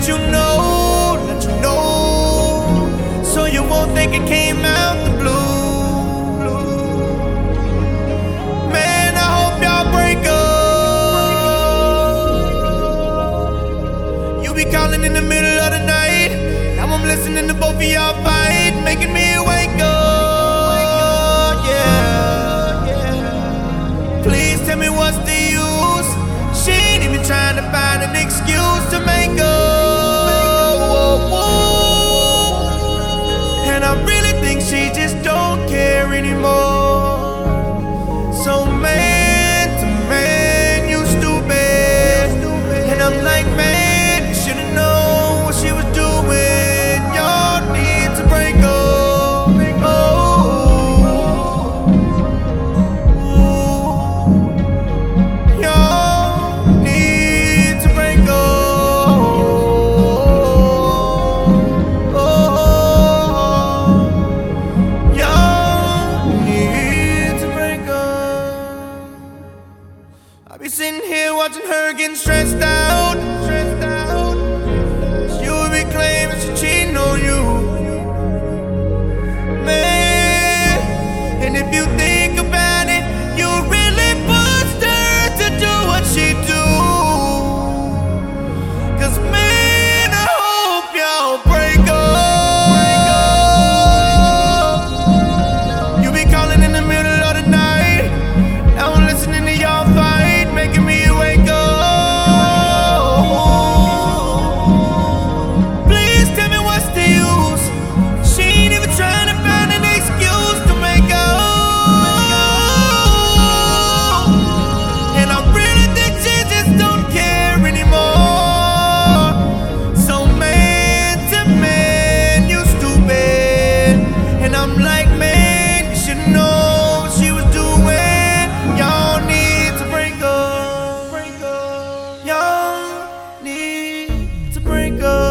let you know, so you won't think it came out the blue. Man, I hope y'all break up. You be calling in the middle of the night, now I'm listening to both of y'all fight, making me wake up. Yeah. Please tell me what's the use. She ain't even trying to find an excuse to make up. And I really think she just don't care anymore. So man to man, you stupid. And I'm like, man, you should've known what she was doing. Y'all need to break up. I be sitting here watching her getting stressed out. She would be claiming she cheating on you, man. And if you think about it, you really pushed her to do what she do. 'Cause man, I hope y'all break up. You be calling in the middle of the night, now I'm listening to y'all fight, making me wake up. Please tell me what's the use. She ain't even trying to find an excuse to make up. And I really think she just don't care anymore. So man to man, you stupid. And I'm like, man, you should've known what she was doing. Y'all need to break up. Y'all need to break up.